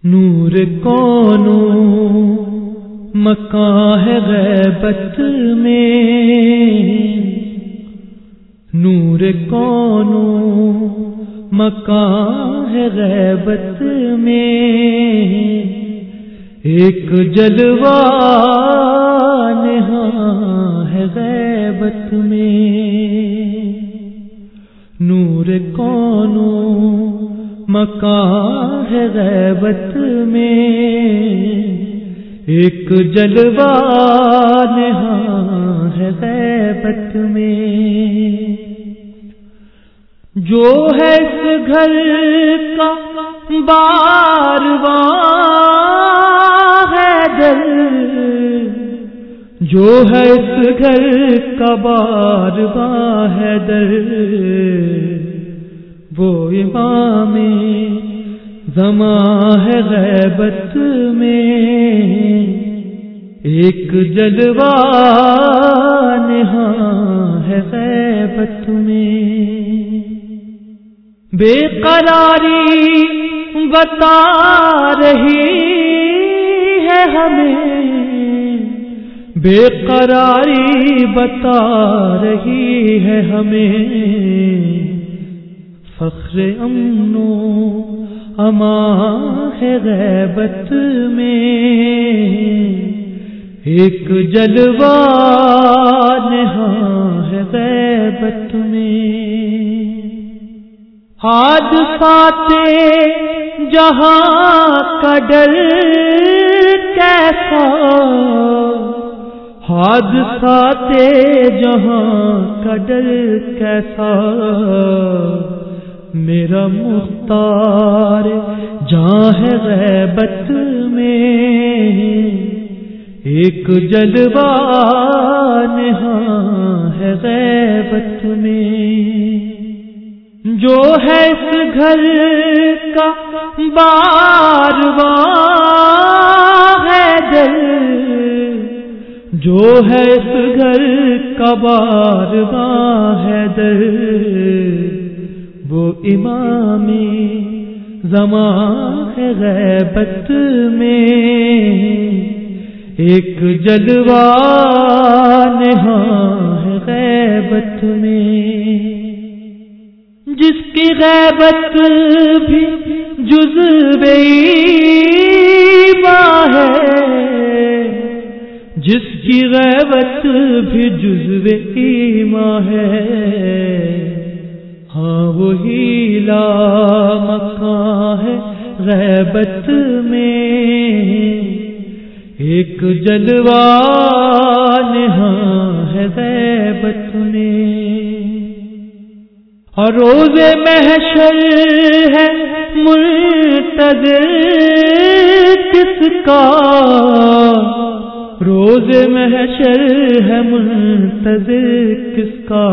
نور کونو مکان ہے غیبت میں، نور کونو مکان ہے غیبت میں، ایک جلوہ نہاں ہے غیبت میں، نور کونو مکان ہے غیبت میں، ایک جلوہ نہاں ہے غیبت میں، جو ہے اس گھر کا بارواں حیدر، جو ہے اس گھر کا بارواں حیدر، وہ امام زمان ہے غیبت میں، ایک جلوہ نہاں ہے غیبت میں، بے قراری بتا رہی ہے ہمیں، بے قراری بتا رہی ہے ہمیں، فخر امن و امان ہے غیبت میں، ایک جلوہ نہاں ہے غیبت میں، حادثات جہاں کا ڈر کیسا، حادثات جہاں کا ڈر کیسا، میرا مختار جہاں ہے غیبت میں، ایک جلوہ نہاں ہے غیبت میں، جو ہے اس گھر کا بارواں حیدر، جو ہے اس گھر کا بارواں حیدر، وہ امام زمان ہے غیبت میں، ایک جلوہ نہاں ہے غیبت میں، جس کی غیبت بھی جزو ایمان ہے، جس کی غیبت بھی جزو ایمان ہے، ہاں وہی لا مکان ہے غیبت میں، ایک جلوہ نہاں ہے غیبت میں، اور روز محشر ہے منتظر کس کا، روز محشر ہے منتظر کس کا،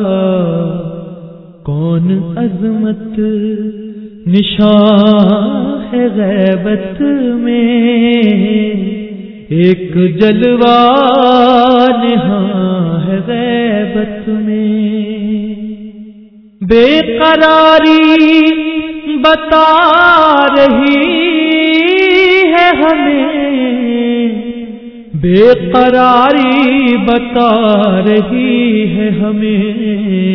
کون عظمت نشان ہے غیبت میں، ایک جلوہ نہاں ہے غیبت میں، بے قراری بتا رہی ہے ہمیں، بے قراری بتا رہی ہے ہمیں،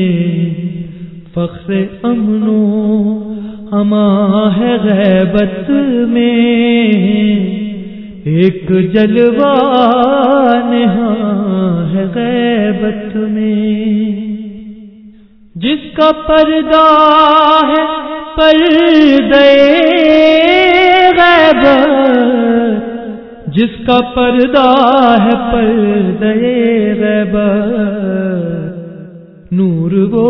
فخر امن و امان ہے غیبت میں، ایک جلوہ نہاں ہے غیبت میں، جس کا پردہ ہے پردے غیبت، جس کا پردہ ہے پردے غیبت، نور وہ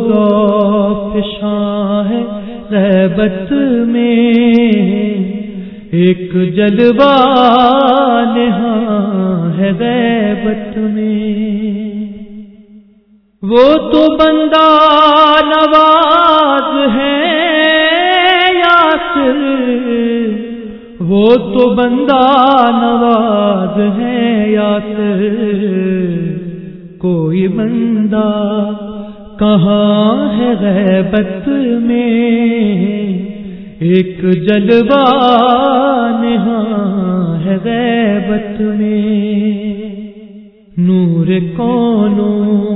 ذوفشاں ہے غیبت میں، ایک جلوہ نہاں ہے غیبت میں، وہ تو بندہ نواز ہے یاسر، وہ تو بندہ نواز ہے یاسر، کوئی بندہ کہاں ہے غیبت میں، ایک جلوہ نہاں ہے غیبت میں، نور کونو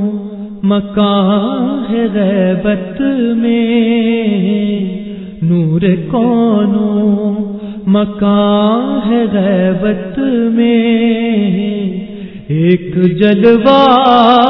مکان ہے غیبت میں، نور کونو مکان ہے غیبت میں، ایک جلوہ